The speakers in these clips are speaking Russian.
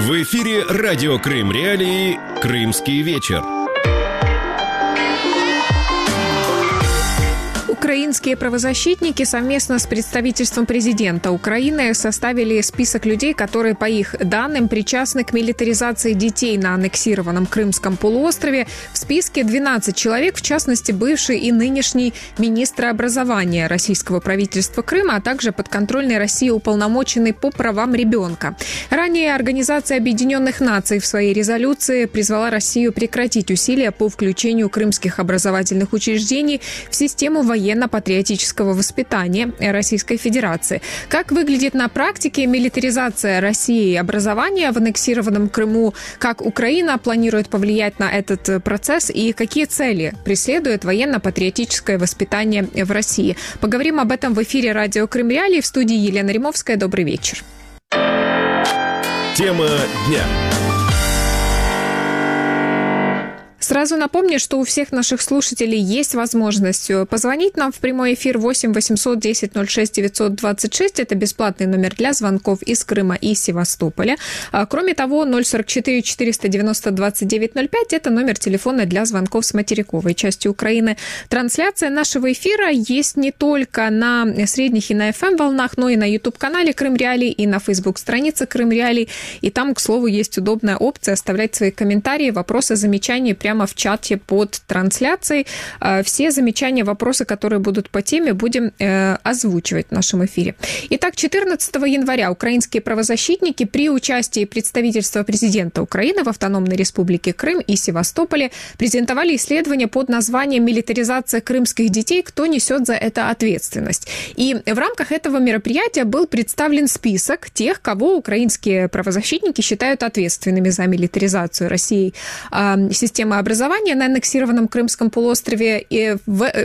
В эфире радио Крым Реалии «Крымский вечер». Украинские правозащитники совместно с представительством президента Украины составили список людей, которые, по их данным, причастны к милитаризации детей на аннексированном Крымском полуострове. В списке 12 человек, в частности, бывший и нынешний министр образования российского правительства Крыма, а также подконтрольный России уполномоченный по правам ребенка. Ранее Организация Объединенных Наций в своей резолюции призвала Россию прекратить усилия по включению крымских образовательных учреждений в систему военно-патриотического воспитания Российской Федерации. Как выглядит на практике милитаризация России и образования в аннексированном Крыму? Как Украина планирует повлиять на этот процесс? И какие цели преследует военно-патриотическое воспитание в России? Поговорим об этом в эфире радио Крым Реалии. В студии Елена Римовская. Добрый вечер. Тема дня. Сразу напомню, что у всех наших слушателей есть возможность позвонить нам в прямой эфир 8 800 10 06 926. Это бесплатный номер для звонков из Крыма и Севастополя. Кроме того, 044 490 2905 – это номер телефона для звонков с материковой части Украины. Трансляция нашего эфира есть не только на средних и на FM-волнах, но и на YouTube-канале Крым Реалии и на Facebook-странице Крым Реалии. И там, к слову, есть удобная опция оставлять свои комментарии, вопросы, замечания прямо в чате под трансляцией. Все замечания, вопросы, которые будут по теме, будем озвучивать в нашем эфире. Итак, 14 января украинские правозащитники при участии представительства президента Украины в Автономной Республике Крым и Севастополе презентовали исследование под названием «Милитаризация крымских детей. Кто несет за это ответственность?». И в рамках этого мероприятия был представлен список тех, кого украинские правозащитники считают ответственными за милитаризацию России системы образования на аннексированном Крымском полуострове. И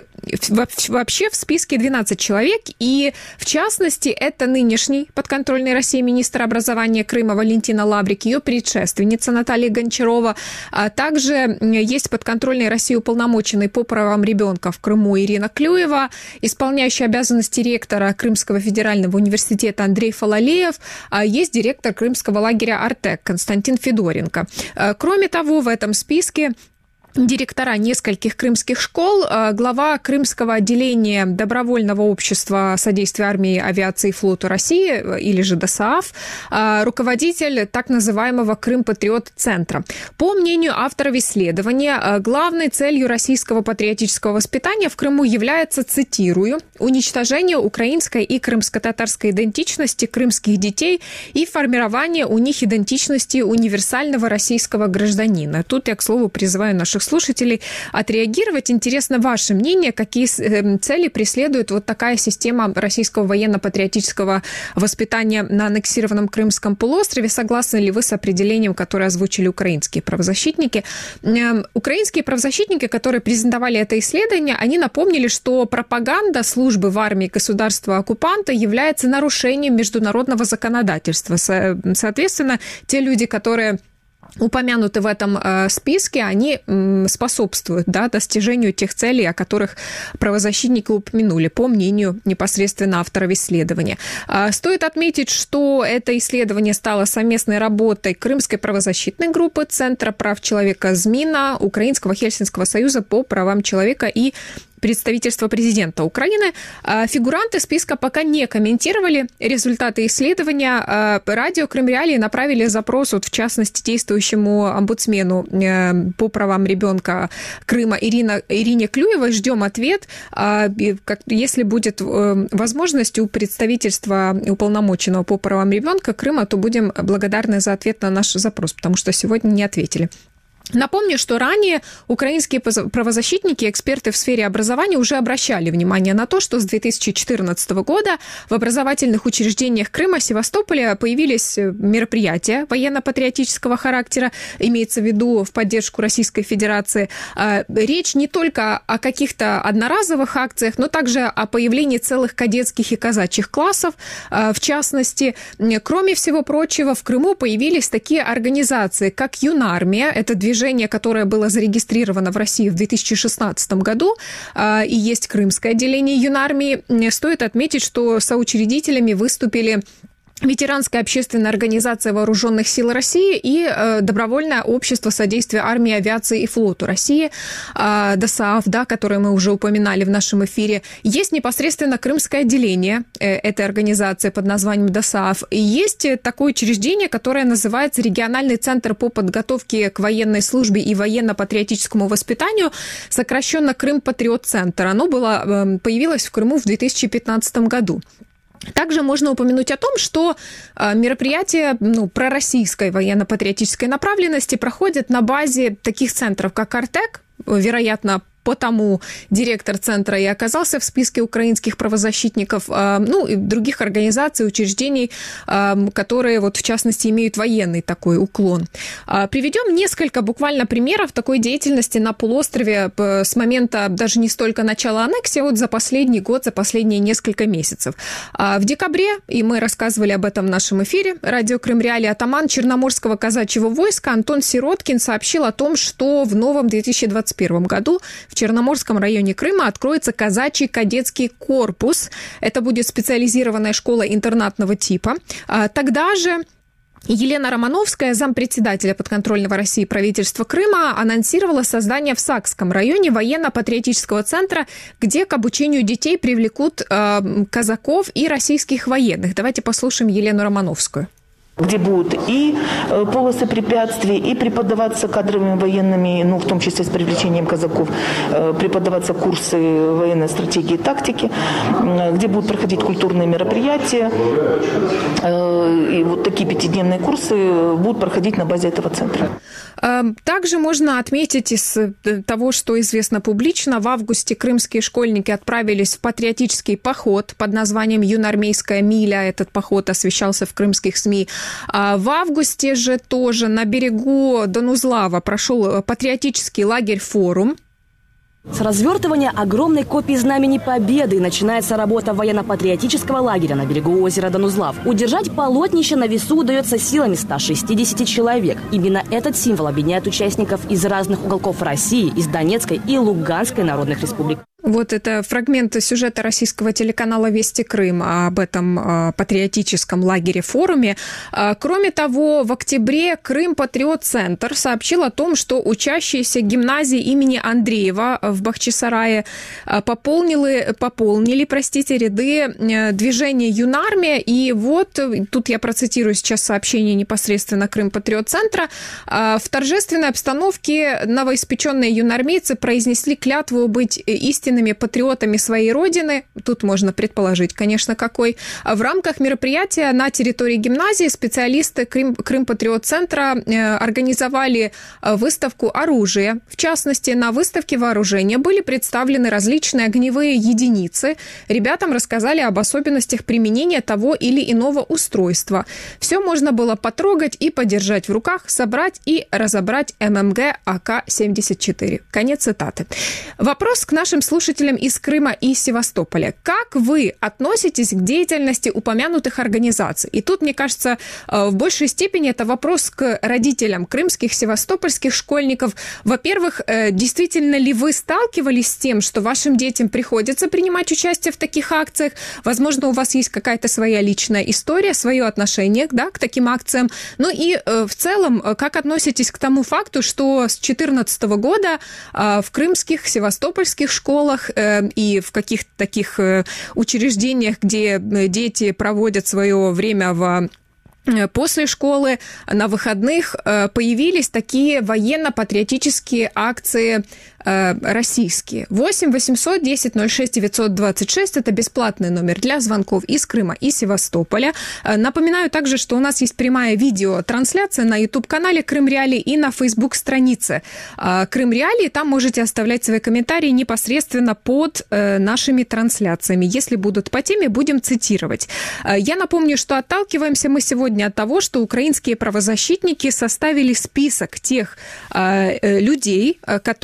вообще в списке 12 человек, и в частности это нынешний подконтрольный России министр образования Крыма Валентина Лаврик, ее предшественница Наталья Гончарова, а также есть подконтрольный России уполномоченный по правам ребенка в Крыму Ирина Клюева, исполняющий обязанности ректора Крымского федерального университета Андрей Фалалеев, а есть директор крымского лагеря «Артек» Константин Федоренко. Кроме того, в этом списке директора нескольких крымских школ, глава Крымского отделения Добровольного общества содействия армии, авиации и флоту России, или же ДОСААФ, руководитель так называемого Крым-Патриот-центра. По мнению авторов исследования, главной целью российского патриотического воспитания в Крыму является, цитирую, «уничтожение украинской и крымско-татарской идентичности крымских детей и формирование у них идентичности универсального российского гражданина». Тут я, к слову, призываю наших слушателей отреагировать. Интересно ваше мнение, какие цели преследует вот такая система российского военно-патриотического воспитания на аннексированном Крымском полуострове. Согласны ли вы с определением, которое озвучили украинские правозащитники? Украинские правозащитники, которые презентовали это исследование, они напомнили, что пропаганда службы в армии государства-оккупанта является нарушением международного законодательства. Соответственно, те люди, которые упомянуты в этом списке, они способствуют достижению тех целей, о которых правозащитники упомянули, по мнению непосредственно авторов исследования. Стоит отметить, что это исследование стало совместной работой Крымской правозащитной группы, Центра прав человека ЗМИНа, Украинского Хельсинского союза по правам человека и представительства президента Украины. Фигуранты списка пока не комментировали результаты исследования. Радио Крым Реалии направили запрос, в частности, действующему омбудсмену по правам ребенка Крыма Ирине Клюевой. Ждем ответ. Если будет возможность у представительства уполномоченного по правам ребенка Крыма, то будем благодарны за ответ на наш запрос, потому что сегодня не ответили. Напомню, что ранее украинские правозащитники и эксперты в сфере образования уже обращали внимание на то, что с 2014 года в образовательных учреждениях Крыма, Севастополя появились мероприятия военно-патриотического характера, имеется в виду в поддержку Российской Федерации. Речь не только о каких-то одноразовых акциях, но также о появлении целых кадетских и казачьих классов. В частности, кроме всего прочего, в Крыму появились такие организации, как Юнармия, это движение, которое было зарегистрировано в России в 2016 году, и есть крымское отделение Юнармии. Стоит отметить, что соучредителями выступили Ветеранская общественная организация Вооруженных сил России и Добровольное общество содействия армии, авиации и флоту России, ДОСААФ, да, которое мы уже упоминали в нашем эфире. Есть непосредственно крымское отделение этой организации под названием ДОСААФ. И есть такое учреждение, которое называется Региональный центр по подготовке к военной службе и военно-патриотическому воспитанию, сокращенно Крым-Патриот-центр. Оно появилось в Крыму в 2015 году. Также можно упомянуть о том, что мероприятия пророссийской военно-патриотической направленности проходят на базе таких центров, как Артек, вероятно, потому директор центра и оказался в списке украинских правозащитников, и других организаций, учреждений, которые, в частности, имеют военный такой уклон. Приведем несколько буквально примеров такой деятельности на полуострове с момента даже не столько начала аннексии, за последний год, за последние несколько месяцев. В декабре, и мы рассказывали об этом в нашем эфире, радио Крым Реалии, атаман Черноморского казачьего войска Антон Сироткин сообщил о том, что в новом 2021 году в Черноморском районе Крыма откроется казачий кадетский корпус. Это будет специализированная школа интернатного типа. Тогда же Елена Романовская, зампредседателя подконтрольного России правительства Крыма, анонсировала создание в Сакском районе военно-патриотического центра, где к обучению детей привлекут казаков и российских военных. Давайте послушаем Елену Романовскую. Где будут и полосы препятствий, и преподаваться кадровыми военными, в том числе с привлечением казаков, преподаваться курсы военной стратегии и тактики, где будут проходить культурные мероприятия. И такие 5-дневные курсы будут проходить на базе этого центра. Также можно отметить из того, что известно публично, в августе крымские школьники отправились в патриотический поход под названием «Юноармейская миля». Этот поход освещался в крымских СМИ. В августе же тоже на берегу Донузлава прошел патриотический лагерь «Форум». С развертывания огромной копии Знамени Победы начинается работа военно-патриотического лагеря на берегу озера Донузлав. Удержать полотнище на весу удается силами 160 человек. Именно этот символ объединяет участников из разных уголков России, из Донецкой и Луганской народных республик. Вот это фрагмент сюжета российского телеканала «Вести Крым» об этом патриотическом лагере-форуме. Кроме того, в октябре Крым-Патриот-центр сообщил о том, что учащиеся гимназии имени Андреева в Бахчисарае пополнили ряды движения «Юнармия». И тут я процитирую сейчас сообщение непосредственно Крым-Патриот-центра. В торжественной обстановке новоиспеченные юнармейцы произнесли клятву быть истинными патриотами своей родины. Тут можно предположить, конечно, какой. В рамках мероприятия на территории гимназии специалисты Крым-Патриот-центра организовали выставку оружия. В частности, на выставке вооружения были представлены различные огневые единицы. Ребятам рассказали об особенностях применения того или иного устройства. Все можно было потрогать и подержать в руках, собрать и разобрать ММГ АК-74. Конец цитаты. Вопрос к нашим слушателям из Крыма и Севастополя. Как вы относитесь к деятельности упомянутых организаций? И тут, мне кажется, в большей степени это вопрос к родителям крымских, севастопольских школьников. Во-первых, действительно ли вы сталкивались с тем, что вашим детям приходится принимать участие в таких акциях? Возможно, у вас есть какая-то своя личная история, свое отношение, к таким акциям. И в целом, как относитесь к тому факту, что с 2014 года в крымских, севастопольских школах и в каких-то таких учреждениях, где дети проводят свое время после школы, на выходных, появились такие военно-патриотические акции российские. 8 800 10 06 926 – это бесплатный номер для звонков из Крыма и Севастополя. Напоминаю также, что у нас есть прямая видеотрансляция на YouTube-канале Крым Реалии и на Facebook-странице Крым Реалии. Там можете оставлять свои комментарии непосредственно под нашими трансляциями. Если будут по теме, будем цитировать. Я напомню, что отталкиваемся мы сегодня от того, что украинские правозащитники составили список тех людей, которые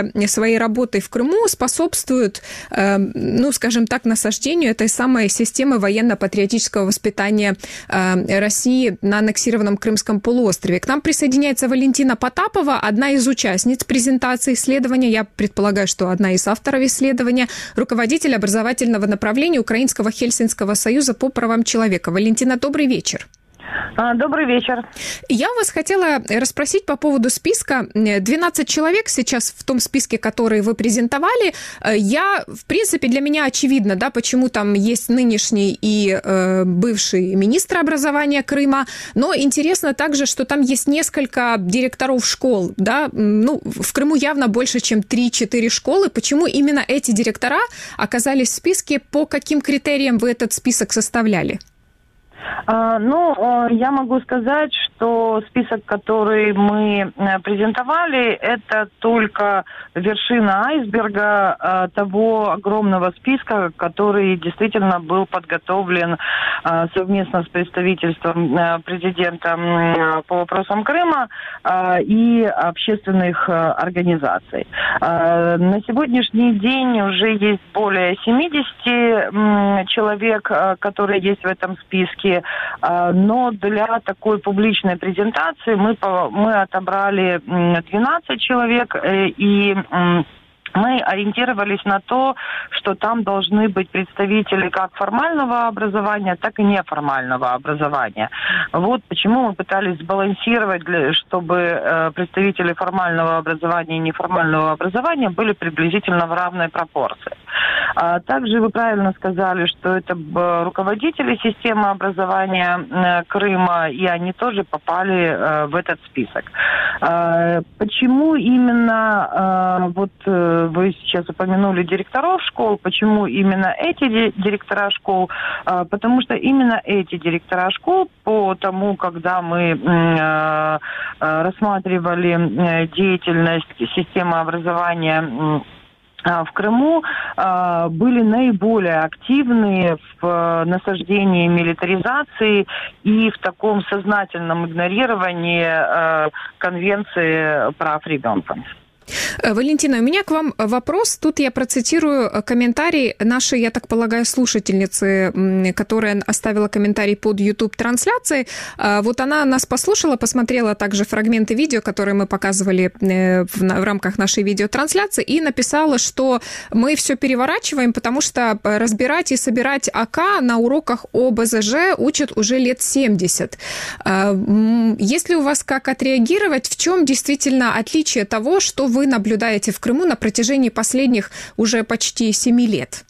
уже своей работой в Крыму способствуют, скажем так, насаждению этой самой системы военно-патриотического воспитания России на аннексированном Крымском полуострове. К нам присоединяется Валентина Потапова, одна из участниц презентации исследования, я предполагаю, что одна из авторов исследования, руководитель образовательного направления Украинского Хельсинского союза по правам человека. Валентина, добрый вечер. Добрый вечер. Я вас хотела расспросить по поводу списка. 12 человек сейчас в том списке, который вы презентовали. В принципе, для меня очевидно, да, почему там есть нынешний и бывший министр образования Крыма. Но интересно также, что там есть несколько директоров школ. Да? В Крыму явно больше, чем 3-4 школы. Почему именно эти директора оказались в списке? По каким критериям вы этот список составляли? Я могу сказать, что список, который мы презентовали, это только вершина айсберга того огромного списка, который действительно был подготовлен совместно с представительством президента по вопросам Крыма и общественных организаций. На сегодняшний день уже есть более 70 человек, которые есть в этом списке. Но для такой публичной презентации мы отобрали 12 человек, и мы ориентировались на то, что там должны быть представители как формального образования, так и неформального образования. Вот почему мы пытались сбалансировать, чтобы представители формального образования и неформального образования были приблизительно в равной пропорции. Также вы правильно сказали, что это руководители системы образования Крыма, и они тоже попали в этот список. Почему именно вы сейчас упомянули директоров школ. Почему именно эти директора школ? Потому что именно эти директора школ, по тому, когда мы рассматривали деятельность системы образования в Крыму, были наиболее активны в насаждении милитаризации и в таком сознательном игнорировании Конвенции прав ребенка. Валентина, у меня к вам вопрос. Тут я процитирую комментарий нашей, я так полагаю, слушательницы, которая оставила комментарий под YouTube-трансляцией. Вот она нас послушала, посмотрела также фрагменты видео, которые мы показывали в рамках нашей видеотрансляции, и написала, что мы все переворачиваем, потому что разбирать и собирать АК на уроках ОБЗЖ учат уже лет 70. Есть ли у вас как отреагировать? В чем действительно отличие того, что вы наблюдаете в Крыму на протяжении последних уже почти 7 лет?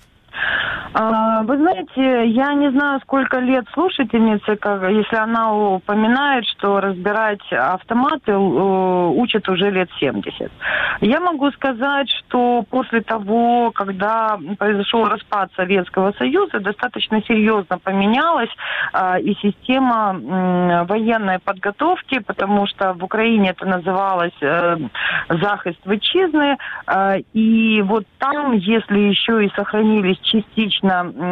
Вы знаете, я не знаю, сколько лет слушательнице, если она упоминает, что разбирать автоматы учат уже лет 70. Я могу сказать, что после того, когда произошел распад Советского Союза, достаточно серьезно поменялась и система военной подготовки, потому что в Украине это называлось захист вітчизни, и вот там, если еще и сохранились частично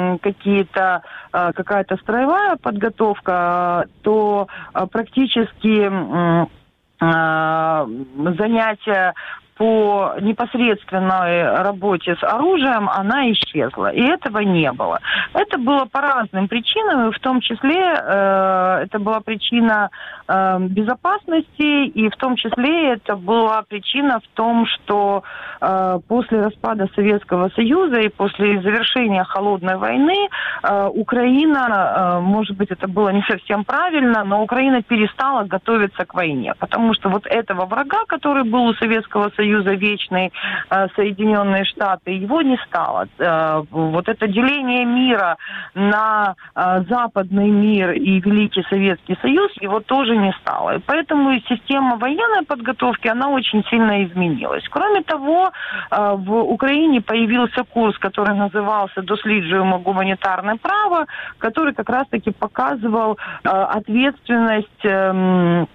какая-то строевая подготовка, то практически занятия по непосредственной работе с оружием, она исчезла. И этого не было. Это было по разным причинам, в том числе это была причина безопасности, и в том числе это была причина в том, что после распада Советского Союза и после завершения Холодной войны Украина, может быть, это было не совсем правильно, но Украина перестала готовиться к войне, потому что вот этого врага, который был у Советского Союза, вечный, Соединенные Штаты, его не стало. Вот это деление мира на западный мир и Великий Советский Союз, его тоже не стало. И поэтому система военной подготовки, она очень сильно изменилась. Кроме того, в Украине появился курс, который назывался «Досліджуємо гуманитарное право», который как раз-таки показывал ответственность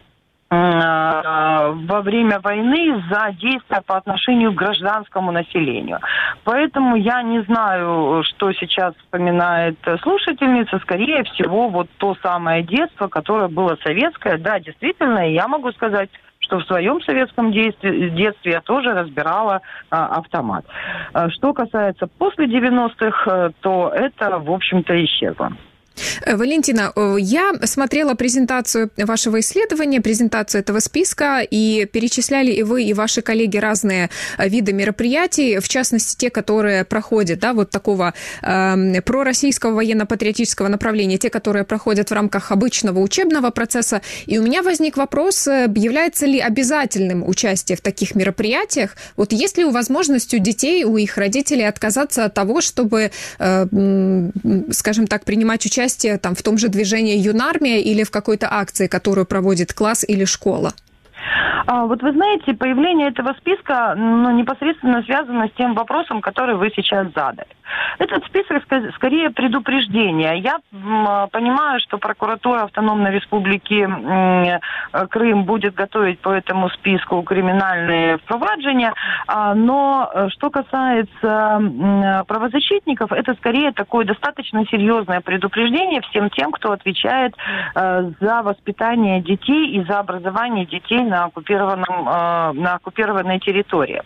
во время войны за действия по отношению к гражданскому населению. Поэтому я не знаю, что сейчас вспоминает слушательница. Скорее всего, вот то самое детство, которое было советское. Да, действительно, я могу сказать, что в своем советском детстве я тоже разбирала автомат. Что касается после 90-х, то это, в общем-то, исчезло. Валентина, я смотрела презентацию вашего исследования, презентацию этого списка, и перечисляли и вы, и ваши коллеги разные виды мероприятий, в частности, те, которые проходят, да, вот такого пророссийского военно-патриотического направления, те, которые проходят в рамках обычного учебного процесса. И у меня возник вопрос, является ли обязательным участие в таких мероприятиях? Вот есть ли возможность у детей, у их родителей отказаться от того, чтобы, скажем так, принимать участие там, в том же движении «Юнармия» или в какой-то акции, которую проводит класс или школа? Вот вы знаете, появление этого списка непосредственно связано с тем вопросом, который вы сейчас задали. Этот список скорее предупреждение. Я понимаю, что прокуратура Автономной Республики Крым будет готовить по этому списку криминальные впроваджения, но что касается правозащитников, это скорее такое достаточно серьезное предупреждение всем тем, кто отвечает за воспитание детей и за образование детей на оккупированной территории.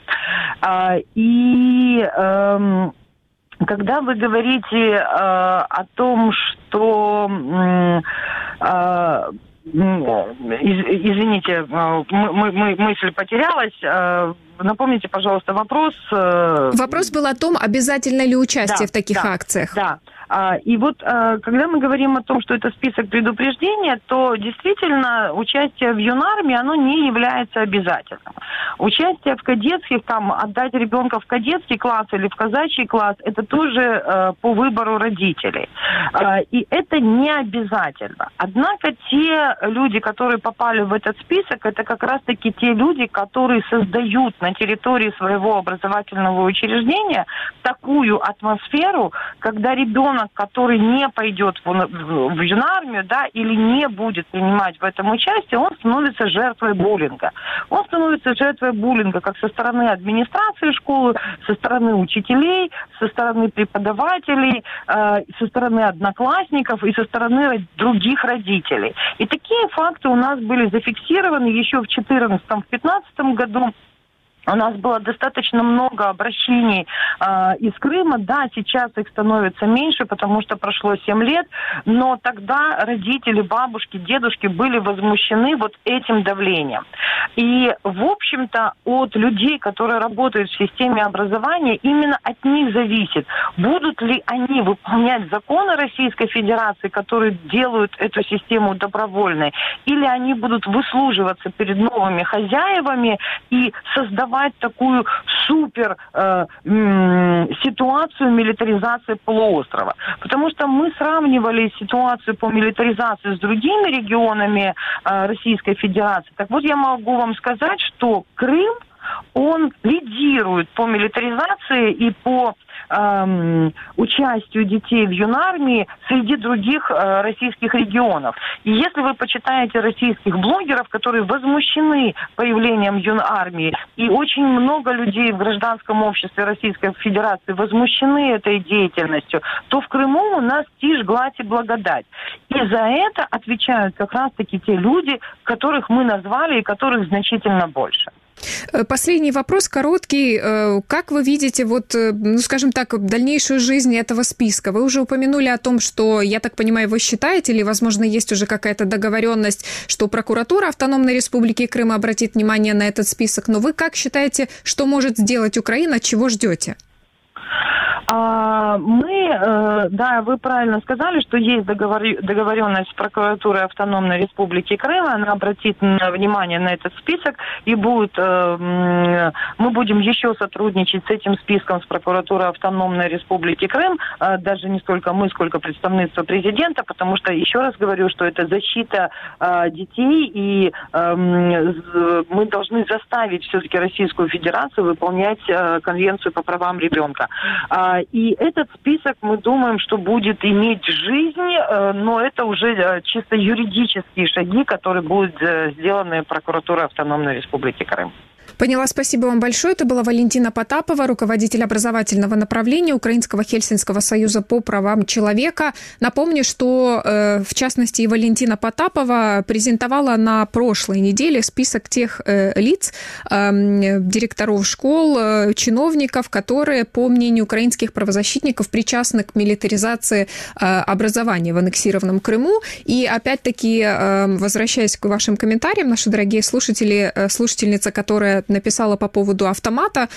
Когда вы говорите о том, что... извините, мысль потерялась. Напомните, пожалуйста, вопрос. Вопрос был о том, обязательно ли участие в таких акциях. Да. И вот, когда мы говорим о том, что это список предупреждения, то действительно участие в Юнармии, оно не является обязательным. Участие в кадетских, там, отдать ребенка в кадетский класс или в казачий класс, это тоже по выбору родителей. И это не обязательно. Однако те люди, которые попали в этот список, это как раз-таки те люди, которые создают на территории своего образовательного учреждения такую атмосферу, когда ребенок, который не пойдет в Юнармию, да, или не будет принимать в этом участие, он становится жертвой буллинга. Он становится жертвой буллинга как со стороны администрации школы, со стороны учителей, со стороны преподавателей, со стороны одноклассников и со стороны других родителей. И такие факты у нас были зафиксированы еще в 2014-2015 году. У нас было достаточно много обращений из Крыма. Да, сейчас их становится меньше, потому что прошло 7 лет, но тогда родители, бабушки, дедушки были возмущены вот этим давлением. И, в общем-то, от людей, которые работают в системе образования, именно от них зависит, будут ли они выполнять законы Российской Федерации, которые делают эту систему добровольной, или они будут выслуживаться перед новыми хозяевами и создавать такую супер ситуацию милитаризации полуострова. Потому что мы сравнивали ситуацию по милитаризации с другими регионами Российской Федерации. Так вот, я могу вам сказать, что Крым, он лидирует по милитаризации и по участию детей в Юнармии среди других российских регионов. И если вы почитаете российских блогеров, которые возмущены появлением Юнармии, и очень много людей в гражданском обществе Российской Федерации возмущены этой деятельностью, то в Крыму у нас тишь, гладь и благодать. И за это отвечают как раз-таки те люди, которых мы назвали и которых значительно больше. Последний вопрос, короткий. Как вы видите, вот, ну, скажем так, дальнейшую жизнь этого списка? Вы уже упомянули о том, что, я так понимаю, вы считаете, или, возможно, есть уже какая-то договоренность, что прокуратура Автономной Республики Крым обратит внимание на этот список. Но вы как считаете, что может сделать Украина, чего ждете? Да, вы правильно сказали, что есть договоренность с прокуратурой Автономной Республики Крым, она обратит внимание на этот список, и мы будем еще сотрудничать с этим списком с прокуратурой Автономной Республики Крым, даже не столько мы, сколько представительство президента, потому что, еще раз говорю, что это защита детей, и мы должны заставить все-таки Российскую Федерацию выполнять Конвенцию по правам ребенка. И этот список, мы думаем, что будет иметь жизнь, но это уже чисто юридические шаги, которые будут сделаны прокуратурой Автономной Республики Крым. Поняла, спасибо вам большое. Это была Валентина Потапова, руководитель образовательного направления Украинского Хельсинского союза по правам человека. Напомню, что, в частности, и Валентина Потапова презентовала на прошлой неделе список тех лиц, директоров школ, чиновников, которые, по мнению украинских правозащитников, причастны к милитаризации образования в аннексированном Крыму. И, опять-таки, возвращаясь к вашим комментариям, наши дорогие слушатели, слушательница, которая написала по поводу автомата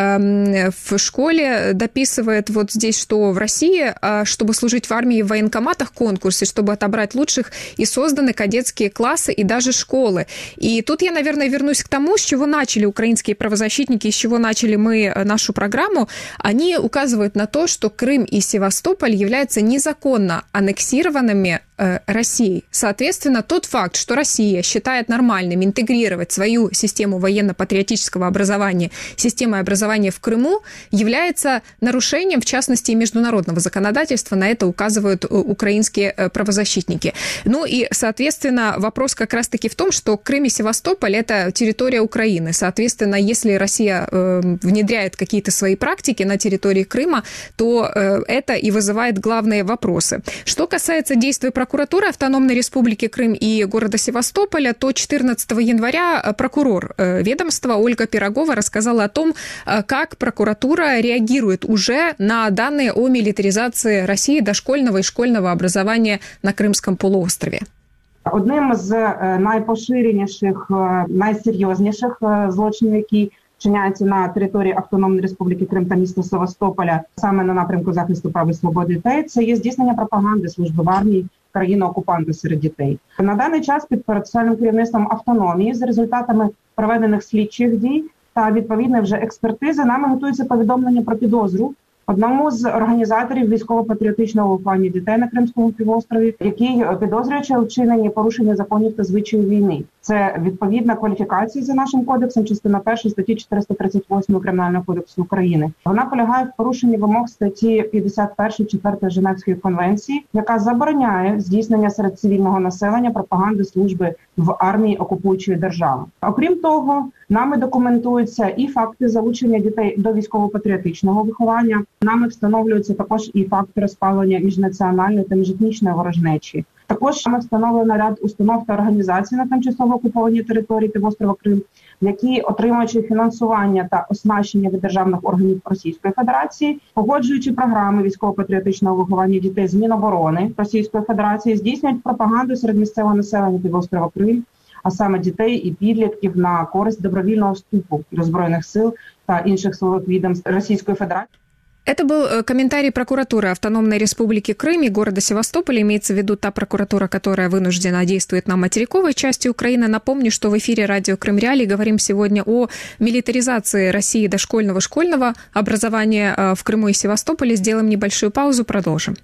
в школе, дописывает вот здесь, что в России, чтобы служить в армии в военкоматах конкурсе, чтобы отобрать лучших, и созданы кадетские классы и даже школы. И тут я, наверное, вернусь к тому, с чего начали украинские правозащитники, с чего начали мы нашу программу. Они указывают на то, что Крым и Севастополь являются незаконно аннексированными Россией. Соответственно, тот факт, что Россия считает нормальным интегрировать свою систему военно-патриотического образования системой образования в Крыму, является нарушением, в частности, международного законодательства. На это указывают украинские правозащитники. Ну и, соответственно, вопрос как раз-таки в том, что Крым и Севастополь – это территория Украины. Соответственно, если Россия внедряет какие-то свои практики на территории Крыма, то это и вызывает главные вопросы. Что касается действий прокуратуры Автономной Республики Крым и города Севастополя, то 14 января прокурор ведомства Ольга Пирогова рассказала о том, как прокуратура реагирует уже на данные о милитаризации России дошкольного и школьного образования на Кримському полуострові. Одним з найпоширеніших, найсерйозніших злочинів, які вчиняються на території Автономної Республіки Крим та міста Севастополя, саме на напрямку захисту прав і свободи дітей, це є здійснення пропаганди служби в армії країни-окупанта серед дітей. На даний час під процесуальним керівництвом автономії за результатами проведених слідчих дій та відповідної вже експертизи нами готується повідомлення про підозру одному з організаторів військово-патріотичного виховання дітей на Кримському півострові, який підозрюючи у вчиненні порушення законів та звичаїв війни. Це відповідна кваліфікація за нашим кодексом, частина 1 статті 438 Кримінального кодексу України. Вона полягає в порушенні вимог статті 51 4 Женевської конвенції, яка забороняє здійснення серед цивільного населення пропаганди служби в армії окупуючої держави. Окрім того, нами документуються і факти залучення дітей до військово-патріотичного виховання. Нами встановлюються також і факти розпалення міжнаціональної та міжетнічної ворожнечі. Також нами встановлено ряд установ та організацій на тимчасово окупованій території півострова Крим, які, отримуючи фінансування та оснащення від державних органів Російської Федерації, погоджуючи програми військово-патріотичного виховання дітей з Міноборони Російської Федерації, здійснюють пропагаганду серед місцевого населення півострова Крим, а саме дітей і підлітків на користь добровільного вступу до Збройних сил та інших силових відомств Російської Федерації. Это был комментарий прокуратуры Автономной Республики Крым и города Севастополя. Имеется в виду та прокуратура, которая вынуждена действует на материковой части Украины. Напомню, что в эфире радио Крым Реалии говорим сегодня о милитаризации России дошкольного школьного образования в Крыму и Севастополе. Сделаем небольшую паузу, продолжим.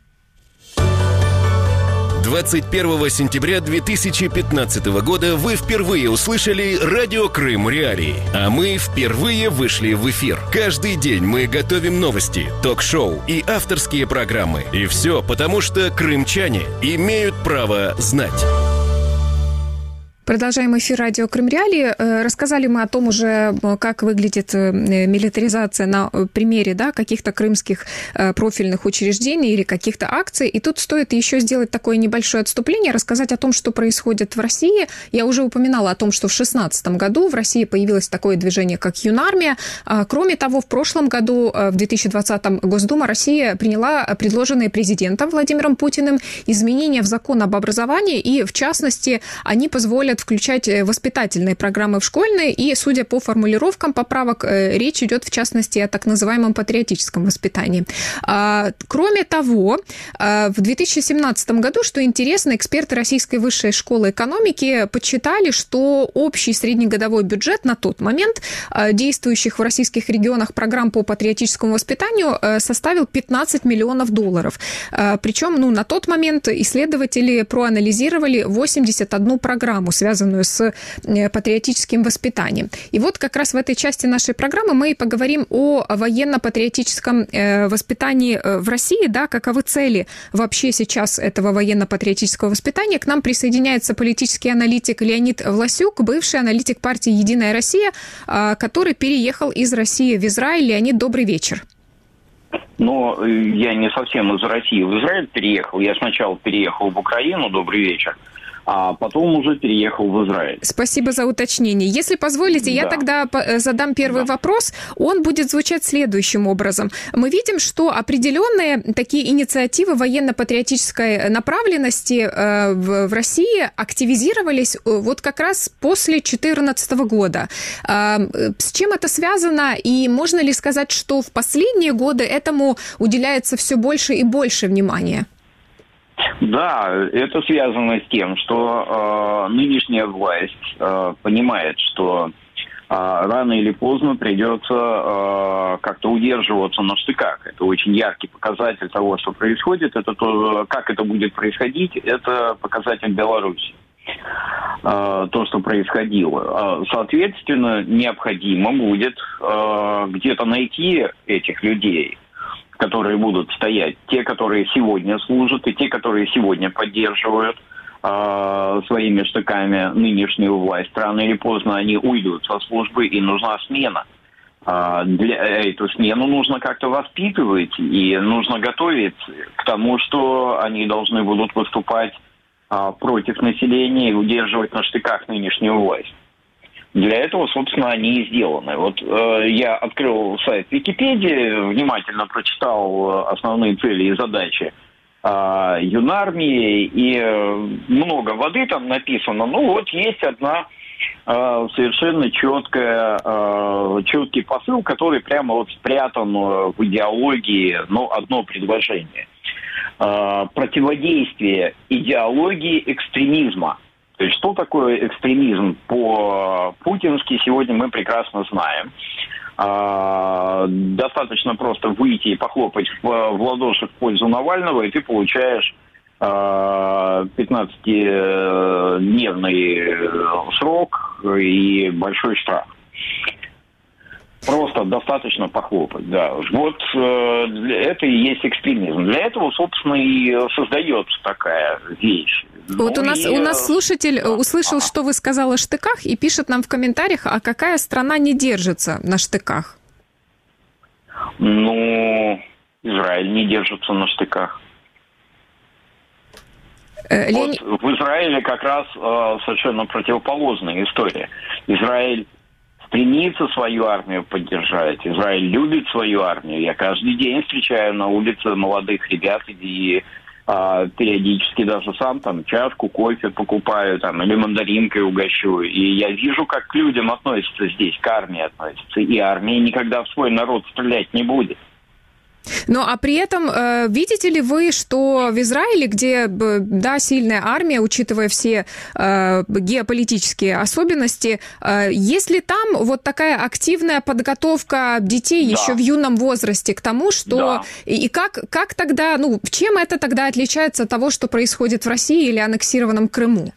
21 сентября 2015 года вы впервые услышали «Радио Крым Реалии», а мы впервые вышли в эфир. Каждый день мы готовим новости, ток-шоу и авторские программы. И все потому, что крымчане имеют право знать. Продолжаем эфир радио Крым Реалии. Рассказали мы о том уже, как выглядит милитаризация на примере, да, каких-то крымских профильных учреждений или каких-то акций. И тут стоит еще сделать такое небольшое отступление, рассказать о том, что происходит в России. Я уже упоминала о том, что в 2016 году в России появилось такое движение, как Юнармия. Кроме того, в прошлом году, в 2020-м, Госдума России приняла предложенные президентом Владимиром Путиным изменения в закон об образовании, и, в частности, они позволят включать воспитательные программы в школьные, и, судя по формулировкам поправок, речь идет, в частности, о так называемом патриотическом воспитании. Кроме того, в 2017 году, что интересно, эксперты Российской высшей школы экономики подсчитали, что общий среднегодовой бюджет на тот момент действующих в российских регионах программ по патриотическому воспитанию составил $15 миллионов. Причем, на тот момент исследователи проанализировали 81 программу, связанную связанную с патриотическим воспитанием. И вот как раз в этой части нашей программы мы и поговорим о военно-патриотическом воспитании в России, да, каковы цели вообще сейчас этого военно-патриотического воспитания. К нам присоединяется политический аналитик Леонид Власюк, бывший аналитик партии «Единая Россия», который переехал из России в Израиль. Леонид, добрый вечер. Но я не совсем из России в Израиль переехал. Я сначала переехал в Украину, добрый вечер, а потом уже переехал в Израиль. Спасибо за уточнение. Если позволите, я тогда задам первый вопрос. Он будет звучать следующим образом. Мы видим, что определенные такие инициативы военно-патриотической направленности в России активизировались вот как раз после 2014 года. С чем это связано? И можно ли сказать, что в последние годы этому уделяется все больше и больше внимания? Да, это связано с тем, что нынешняя власть понимает, что рано или поздно придется как-то удерживаться на штыках. Это очень яркий показатель того, что происходит. Это то, как это будет происходить, это показатель Беларуси. То, что происходило. Соответственно, необходимо будет где-то найти этих людей, которые будут стоять, те, которые сегодня служат, и те, которые сегодня поддерживают своими штыками нынешнюю власть. Рано или поздно они уйдут со службы, и нужна смена. Для эту смену нужно как-то воспитывать, и нужно готовить к тому, что они должны будут выступать против населения и удерживать на штыках нынешнюю власть. Для этого, собственно, они и сделаны. Вот я открыл сайт Википедии, внимательно прочитал основные цели и задачи юнармии, и много воды там написано. Ну вот есть одна совершенно четкий посыл, который прямо вот спрятан в идеологии, одно предложение. Противодействие идеологии экстремизма. То есть, что такое экстремизм по-путински, сегодня мы прекрасно знаем. Достаточно просто выйти и похлопать в ладоши в пользу Навального, и ты получаешь 15-дневный срок и большой штраф. Просто достаточно похлопать, да. Вот это и есть экстремизм. Для этого, собственно, и создается такая вещь. Вот у нас слушатель услышал, что вы сказали о штыках, и пишет нам в комментариях, а какая страна не держится на штыках? Израиль не держится на штыках. Вот в Израиле как раз совершенно противоположная история. Израиль стремится свою армию поддержать. Израиль любит свою армию. Я каждый день встречаю на улице молодых ребят и периодически даже сам там чашку кофе покупаю там, или мандаринкой угощу. И я вижу, как к людям относятся здесь, к армии относятся. И армия никогда в свой народ стрелять не будет. Ну, а при этом видите ли вы, что в Израиле, где, да, сильная армия, учитывая все геополитические особенности, есть ли там вот такая активная подготовка детей еще в юном возрасте к тому, что... Да. И как тогда, чем это тогда отличается от того, что происходит в России или аннексированном Крыму?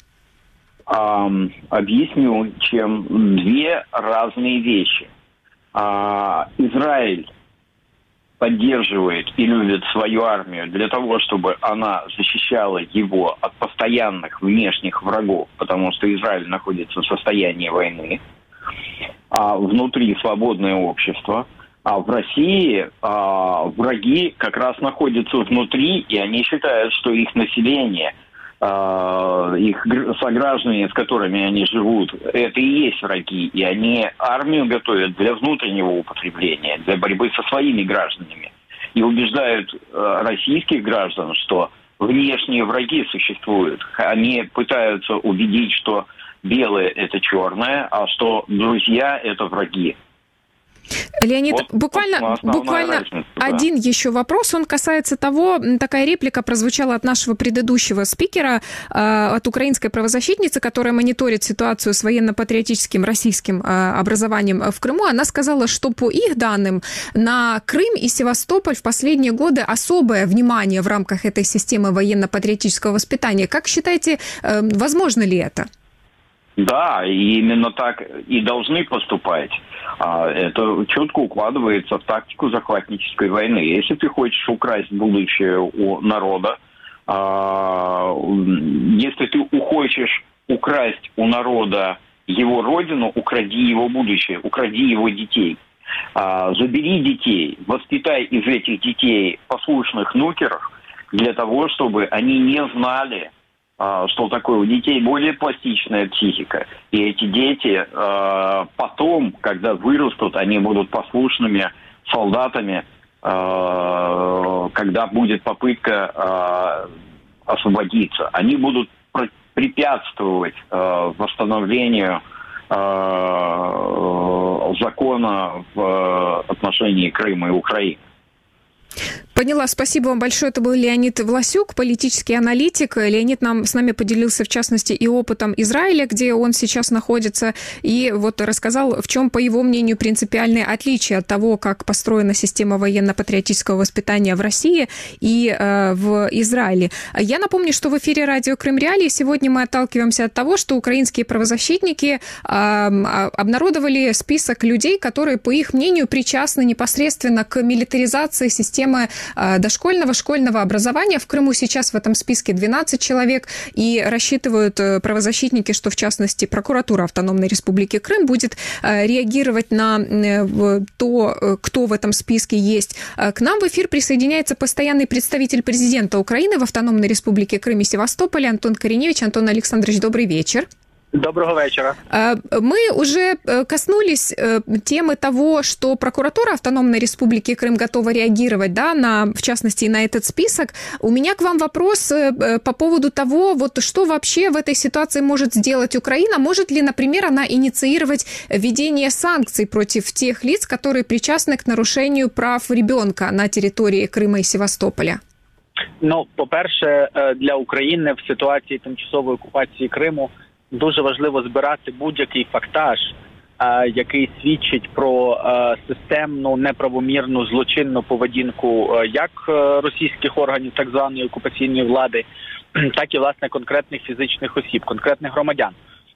Объясню, чем две разные вещи. Израиль поддерживает и любит свою армию для того, чтобы она защищала его от постоянных внешних врагов, потому что Израиль находится в состоянии войны, а внутри свободное общество. А в России враги как раз находятся внутри, и они считают, что их население, их сограждане, с которыми они живут, это и есть враги. И они армию готовят для внутреннего употребления, для борьбы со своими гражданами. И убеждают российских граждан, что внешние враги существуют. Они пытаются убедить, что белое – это черное, а что друзья – это враги. Леонид, буквально один еще вопрос, он касается того, такая реплика прозвучала от нашего предыдущего спикера, от украинской правозащитницы, которая мониторит ситуацию с военно-патриотическим российским образованием в Крыму. Она сказала, что по их данным на Крым и Севастополь в последние годы особое внимание в рамках этой системы военно-патриотического воспитания. Как считаете, возможно ли это? Да, и именно так и должны поступать. Это четко укладывается в тактику захватнической войны. Если ты хочешь украсть будущее у народа, если ты хочешь украсть у народа его родину, укради его будущее, укради его детей. Забери детей, воспитай из этих детей послушных нукеров для того, чтобы они не знали, что такое у детей более пластичная психика. И эти дети потом, когда вырастут, они будут послушными солдатами, когда будет попытка освободиться. Они будут препятствовать восстановлению закона в отношении Крыма и Украины. Поняла. Спасибо вам большое. Это был Леонид Власюк, политический аналитик. Леонид с нами поделился, в частности, и опытом Израиля, где он сейчас находится, и вот рассказал, в чем, по его мнению, принципиальные отличия от того, как построена система военно-патриотического воспитания в России и в Израиле. Я напомню, что в эфире радио Крым Реалии сегодня мы отталкиваемся от того, что украинские правозащитники обнародовали список людей, которые, по их мнению, причастны непосредственно к милитаризации системы дошкольного, школьного образования. В Крыму сейчас в этом списке 12 человек, и рассчитывают правозащитники, что, в частности, прокуратура Автономной Республики Крым будет реагировать на то, кто в этом списке есть. К нам в эфир присоединяется постоянный представитель президента Украины в Автономной Республике Крым и Севастополе Антон Кореневич.Антон Александрович, добрый вечер. Доброго вечера. Мы уже коснулись темы того, что прокуратура Автономной Республики Крым готова реагировать, в частности, на этот список. У меня к вам вопрос по поводу того, что вообще в этой ситуации может сделать Украина. Может ли, например, она инициировать введение санкций против тех лиц, которые причастны к нарушению прав ребенка на территории Крыма и Севастополя? По-перше, для України в ситуації тимчасової окупації Криму дуже важливо збирати будь-який фактаж, який свідчить про системну, неправомірну, злочинну поведінку як російських органів так званої окупаційної влади, так і, власне, конкретних фізичних осіб, конкретних громадян.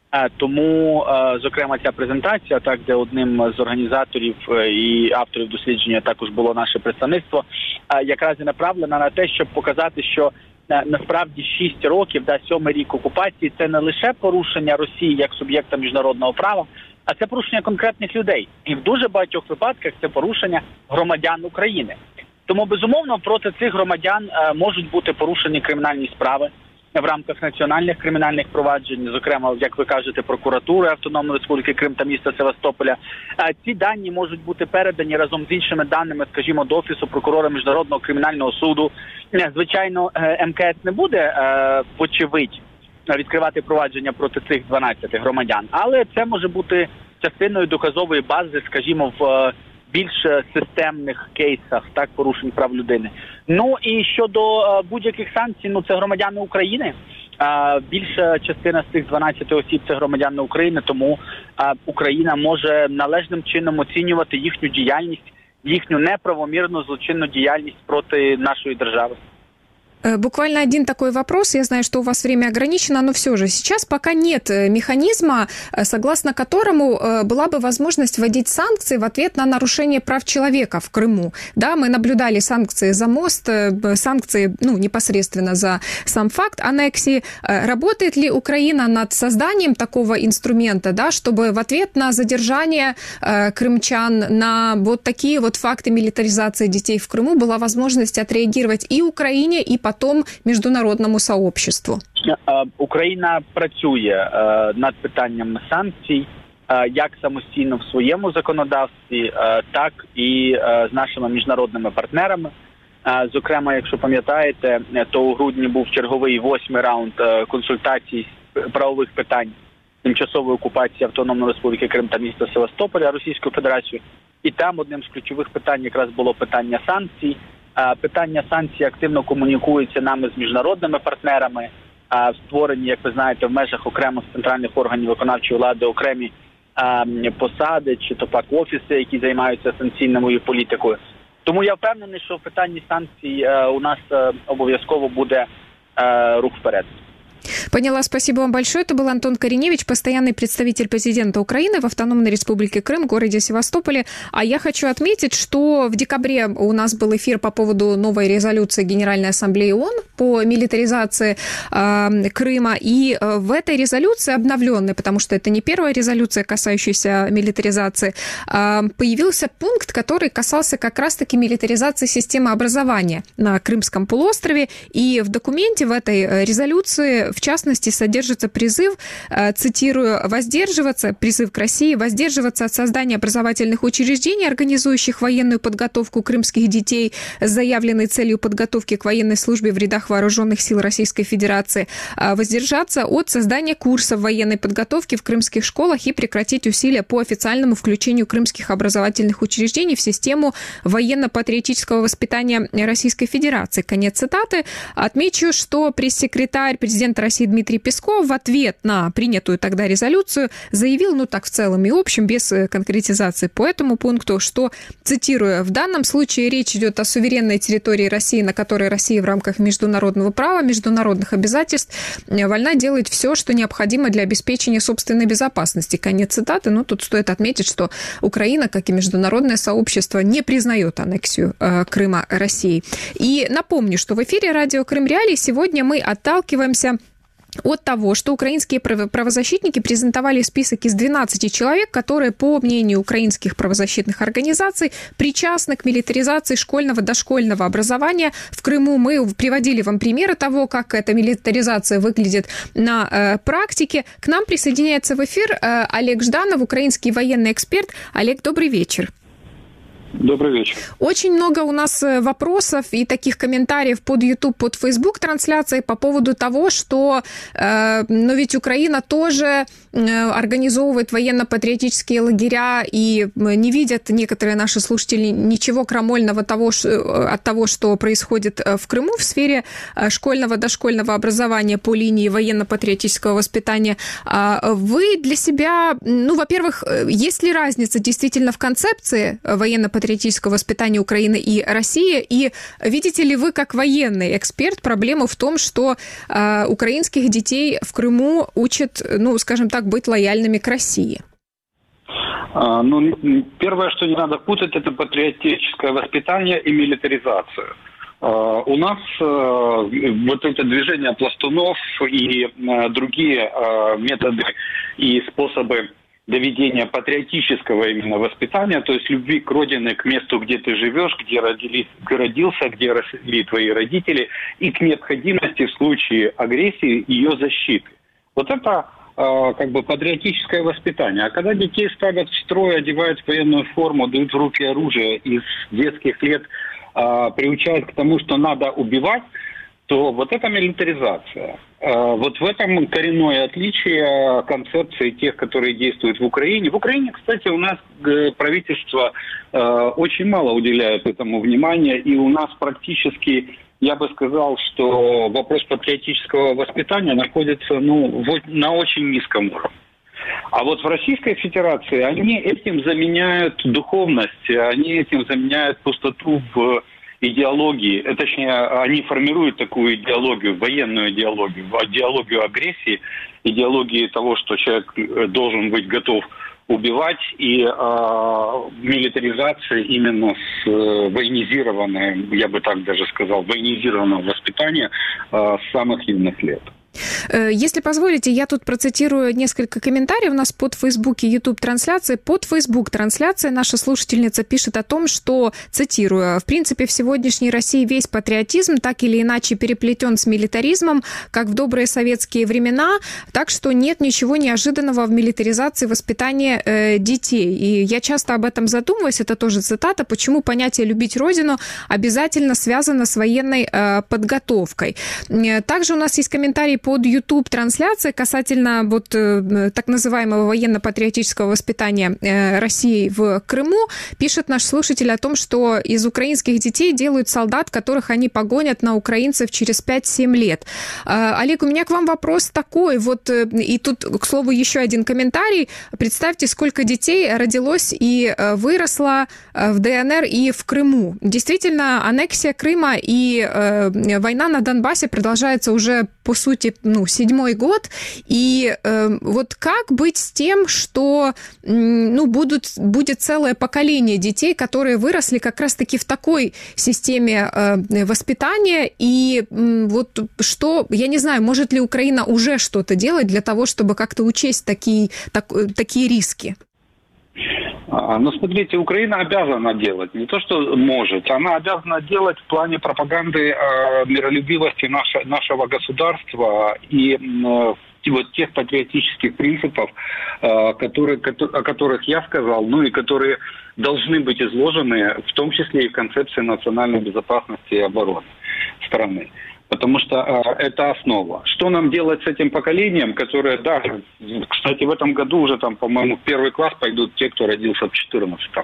Тому, зокрема, ця презентація, де одним з організаторів і авторів дослідження також було наше представництво, якраз і направлена на те, щоб показати, що насправді 6 років, 7-й рік окупації, це не лише порушення Росії як суб'єкта міжнародного права, а це порушення конкретних людей. І в дуже багатьох випадках це порушення громадян України. Тому, безумовно, проти цих громадян можуть бути порушені кримінальні справи в рамках національних кримінальних проваджень, зокрема, як ви кажете, прокуратури Автономної Республіки Крим та міста Севастополя. Ці дані можуть бути передані разом з іншими даними, скажімо, до Офісу прокурора Міжнародного кримінального суду. Звичайно, МКС не буде, вочевидь, відкривати провадження проти цих 12 громадян, але це може бути частиною доказової бази, скажімо, в більш системних кейсах порушень прав людини. І щодо будь-яких санкцій, це громадяни України. Більша частина з цих 12 осіб – це громадяни України, тому Україна може належним чином оцінювати їхню діяльність, їхню неправомірну злочинну діяльність проти нашої держави. Буквально один такой вопрос. Я знаю, что у вас время ограничено, но все же сейчас пока нет механизма, согласно которому была бы возможность вводить санкции в ответ на нарушение прав человека в Крыму. Да, мы наблюдали санкции за мост, санкции непосредственно за сам факт аннексии. Работает ли Украина над созданием такого инструмента, чтобы в ответ на задержание крымчан, на такие факты милитаризации детей в Крыму была возможность отреагировать и Украине, и потом міжнародному сообществу? Україна працює над питанням санкцій як самостійно в своєму законодавстві, так і з нашими міжнародними партнерами. Зокрема, якщо пам'ятаєте, то у грудні був черговий 8-й раунд консультацій з правових питань тимчасової окупації Автономної Республіки Крим та міста Севастополя Російською Федерацією. І там одним з ключових питань якраз було питання санкцій. Питання санкцій активно комунікується нами з міжнародними партнерами, створені, як ви знаєте, в межах окремих центральних органів виконавчої влади окремі посади чи то пак офіси, які займаються санкційною політикою. Тому я впевнений, що в питанні санкцій у нас обов'язково буде рух вперед. Поняла, спасибо вам большое. Это был Антон Кореневич, постоянный представитель президента Украины в Автономной Республике Крым, в городе Севастополе. А я хочу отметить, что в декабре у нас был эфир по поводу новой резолюции Генеральной Ассамблеи ООН по милитаризации Крыма. И в этой резолюции, обновленной, потому что это не первая резолюция, касающаяся милитаризации, появился пункт, который касался как раз-таки милитаризации системы образования на Крымском полуострове. И в документе, в этой резолюции, в частности, содержится призыв, цитирую, призыв к России воздерживаться от создания образовательных учреждений, организующих военную подготовку крымских детей с заявленной целью подготовки к военной службе в рядах вооруженных сил Российской Федерации, воздержаться от создания курсов военной подготовки в крымских школах и прекратить усилия по официальному включению крымских образовательных учреждений в систему военно-патриотического воспитания Российской Федерации. Конец цитаты. Отмечу, что пресс-секретарь президента России Дмитрий Песков в ответ на принятую тогда резолюцию заявил, так в целом и общем, без конкретизации по этому пункту, что, цитирую, в данном случае речь идет о суверенной территории России, на которой Россия в рамках международного права, международных обязательств вольна делать все, что необходимо для обеспечения собственной безопасности. Конец цитаты. Тут стоит отметить, что Украина, как и международное сообщество, не признает аннексию Крыма Россией. И напомню, что в эфире радио Крым Реалии сегодня мы отталкиваемся от того, что украинские правозащитники презентовали список из 12 человек, которые, по мнению украинских правозащитных организаций, причастны к милитаризации школьного, дошкольного образования в Крыму. Мы приводили вам примеры того, как эта милитаризация выглядит на практике. К нам присоединяется в эфир Олег Жданов, украинский военный эксперт. Олег, добрый вечер. Добрый вечер. Очень много у нас вопросов и таких комментариев под YouTube, под Facebook трансляцией по поводу того, что ведь Украина тоже организовывает военно-патриотические лагеря, и не видят некоторые наши слушатели ничего крамольного от того, что происходит в Крыму в сфере школьного, дошкольного образования по линии военно-патриотического воспитания. Вы для себя, во-первых, есть ли разница действительно в концепции военно-патриотического воспитания Украины и России, и видите ли вы, как военный эксперт, проблему в том, что украинских детей в Крыму учат, скажем так, быть лояльными к России? Первое, что не надо путать, это патриотическое воспитание и милитаризацию. У нас вот это движение пластунов и другие методы и способы доведения патриотического именно воспитания, то есть любви к родине, к месту, где ты живешь, где родился, где росли твои родители, и к необходимости в случае агрессии ее защиты. Вот это патриотическое воспитание. А когда детей ставят в строй, одевают в военную форму, дают в руки оружие и с детских лет приучают к тому, что надо убивать, то вот это милитаризация. Вот в этом коренное отличие концепции тех, которые действуют в Украине. В Украине, кстати, у нас правительство очень мало уделяет этому внимания, и у нас практически, я бы сказал, что вопрос патриотического воспитания находится на очень низком уровне. А вот в Российской Федерации они этим заменяют духовность, они этим заменяют пустоту в идеологии, точнее, они формируют такую идеологию, военную идеологию агрессии, идеологии того, что человек должен быть готов убивать, и милитаризация именно с военизированной, я бы так даже сказал, военизированного воспитания с самых юных лет. Если позволите, я тут процитирую несколько комментариев у нас под Facebook и YouTube трансляции. Под Facebook трансляции наша слушательница пишет о том, что, цитирую, в принципе, в сегодняшней России весь патриотизм так или иначе переплетен с милитаризмом, как в добрые советские времена, так что нет ничего неожиданного в милитаризации воспитания детей. И я часто об этом задумываюсь, это тоже цитата, почему понятие «любить Родину» обязательно связано с военной подготовкой. Также у нас есть комментарий под YouTube-трансляцией касательно так называемого военно-патриотического воспитания России в Крыму. Пишет наш слушатель о том, что из украинских детей делают солдат, которых они погонят на украинцев через 5-7 лет. Олег, у меня к вам вопрос такой. И тут, к слову, еще один комментарий. Представьте, сколько детей родилось и выросло в ДНР и в Крыму. Действительно, аннексия Крыма и война на Донбассе продолжается уже, по сути, 7-й год. И вот как быть с тем, что будет целое поколение детей, которые выросли как раз-таки в такой системе воспитания, и вот что, я не знаю, может ли Украина уже что-то делать для того, чтобы как-то учесть такие риски? Ну, смотрите, Украина обязана делать, не то, что может, она обязана делать в плане пропаганды миролюбивости нашего государства и вот тех патриотических принципов, о которых я сказал, и которые должны быть изложены, в том числе и в концепции национальной безопасности и обороны страны. Потому что это основа. Что нам делать с этим поколением, которое, кстати, в этом году уже по-моему, в 1 класс пойдут те, кто родился в 14-м,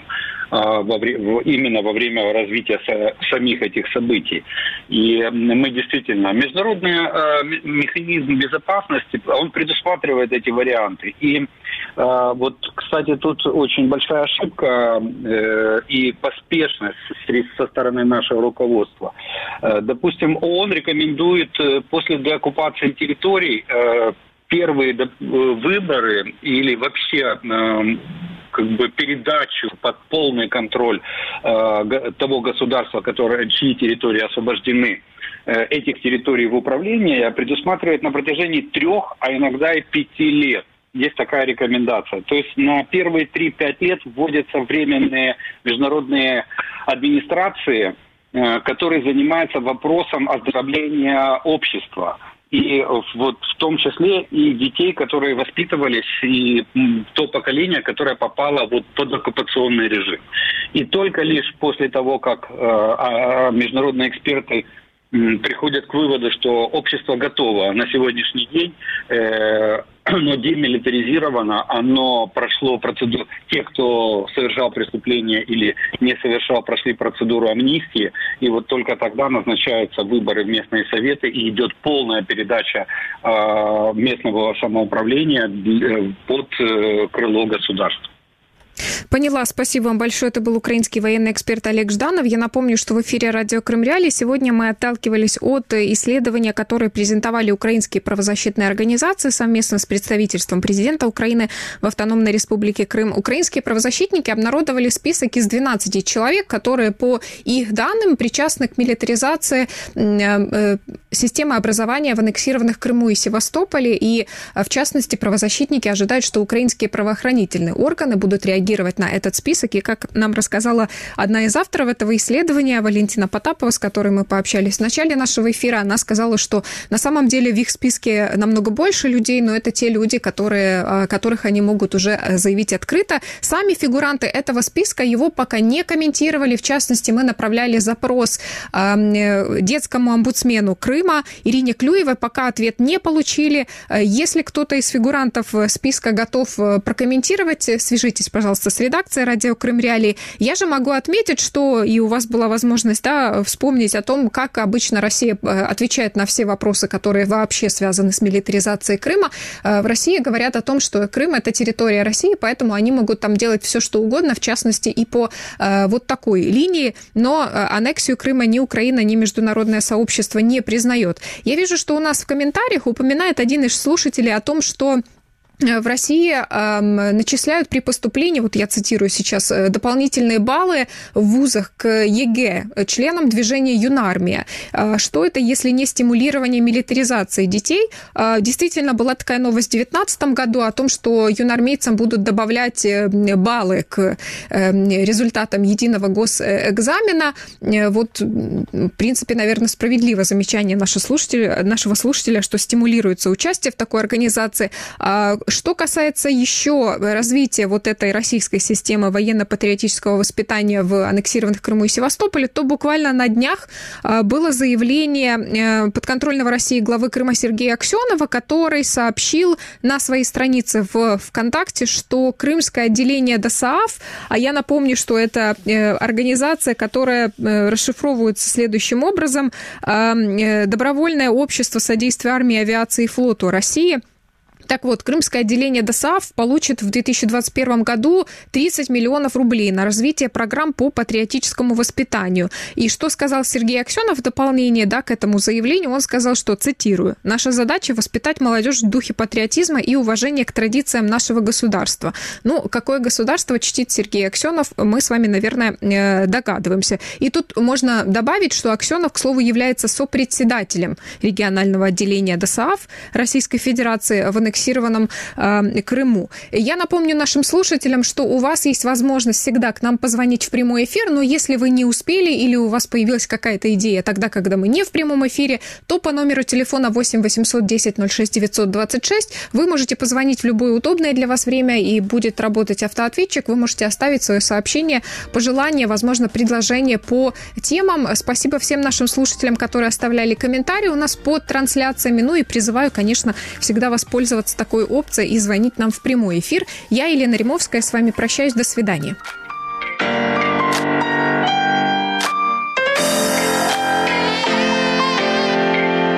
именно во время развития самих этих событий. И мы действительно, международный механизм безопасности, он предусматривает эти варианты. И вот, кстати, тут очень большая ошибка и поспешность со стороны нашего руководства. Допустим, ООН рекомендует после деоккупации территорий первые выборы или вообще передачу под полный контроль того государства, чьи территории освобождены, этих территорий в управление, предусматривает на протяжении 3, а иногда и 5 лет. Есть такая рекомендация. То есть на первые 3-5 лет вводятся временные международные администрации, которые занимаются вопросом оздоровления общества. И вот в том числе и детей, которые воспитывались, и то поколение, которое попало под оккупационный режим. И только лишь после того, как международные эксперты приходят к выводу, что общество готово на сегодняшний день, оно демилитаризировано, оно прошло процедуру, те, кто совершал преступление или не совершал, прошли процедуру амнистии, и вот только тогда назначаются выборы в местные советы, и идет полная передача местного самоуправления под крыло государства. Поняла, спасибо вам большое. Это был украинский военный эксперт Олег Жданов. Я напомню, что в эфире радио Крым Реалии сегодня мы отталкивались от исследования, которое презентовали украинские правозащитные организации совместно с представительством президента Украины в Автономной Республике Крым. Украинские правозащитники обнародовали список из 12 человек, которые, по их данным, причастны к милитаризации системы образования в аннексированных Крыму и Севастополе. И, в частности, правозащитники ожидают, что украинские правоохранительные органы будут реагировать на этот список. И, как нам рассказала одна из авторов этого исследования, Валентина Потапова, с которой мы пообщались в начале нашего эфира, она сказала, что на самом деле в их списке намного больше людей, но это те люди, которых они могут уже заявить открыто. Сами фигуранты этого списка его пока не комментировали. В частности, мы направляли запрос детскому омбудсмену Крыма Ирине Клюевой. Пока ответ не получили. Если кто-то из фигурантов списка готов прокомментировать, свяжитесь, пожалуйста, с редакцией радио Крым Реалии. Я же могу отметить, что и у вас была возможность вспомнить о том, как обычно Россия отвечает на все вопросы, которые вообще связаны с милитаризацией Крыма. В России говорят о том, что Крым – это территория России, поэтому они могут там делать все, что угодно, в частности, и по вот такой линии, но аннексию Крыма ни Украина, ни международное сообщество не признает. Я вижу, что у нас в комментариях упоминает один из слушателей о том, что в России начисляют при поступлении, вот я цитирую сейчас, дополнительные баллы в вузах к ЕГЭ членам движения «Юнармия». Что это, если не стимулирование милитаризации детей? Действительно, была такая новость в 2019 году о том, что юнармейцам будут добавлять баллы к результатам единого госэкзамена. Вот, в принципе, наверное, справедливо замечание нашего слушателя, что стимулируется участие в такой организации. Что касается еще развития вот этой российской системы военно-патриотического воспитания в аннексированных Крыму и Севастополе, то буквально на днях было заявление подконтрольного России главы Крыма Сергея Аксенова, который сообщил на своей странице в ВКонтакте, что крымское отделение ДОСААФ, а я напомню, что это организация, которая расшифровывается следующим образом: Добровольное общество содействия армии, авиации и флоту России, Так вот, крымское отделение ДОСААФ получит в 2021 году 30 миллионов рублей на развитие программ по патриотическому воспитанию. И что сказал Сергей Аксенов в дополнение, да, к этому заявлению? Он сказал, что, цитирую, «Наша задача – воспитать молодежь в духе патриотизма и уважения к традициям нашего государства». Ну, какое государство чтит Сергей Аксенов, мы с вами, наверное, догадываемся. И тут можно добавить, что Аксенов, к слову, является сопредседателем регионального отделения ДОСААФ Российской Федерации в аннексированном Крыму. Я напомню нашим слушателям, что у вас есть возможность всегда к нам позвонить в прямой эфир, но если вы не успели или у вас появилась какая-то идея тогда, когда мы не в прямом эфире, то по номеру телефона 8 810 06 926 вы можете позвонить в любое удобное для вас время, и будет работать автоответчик. Вы можете оставить свое сообщение, пожелание, возможно, предложение по темам. Спасибо всем нашим слушателям, которые оставляли комментарии у нас под трансляциями. Ну и призываю, конечно, всегда воспользоваться такой опцией и звонить нам в прямой эфир. Я, Елена Римовская, с вами прощаюсь. До свидания.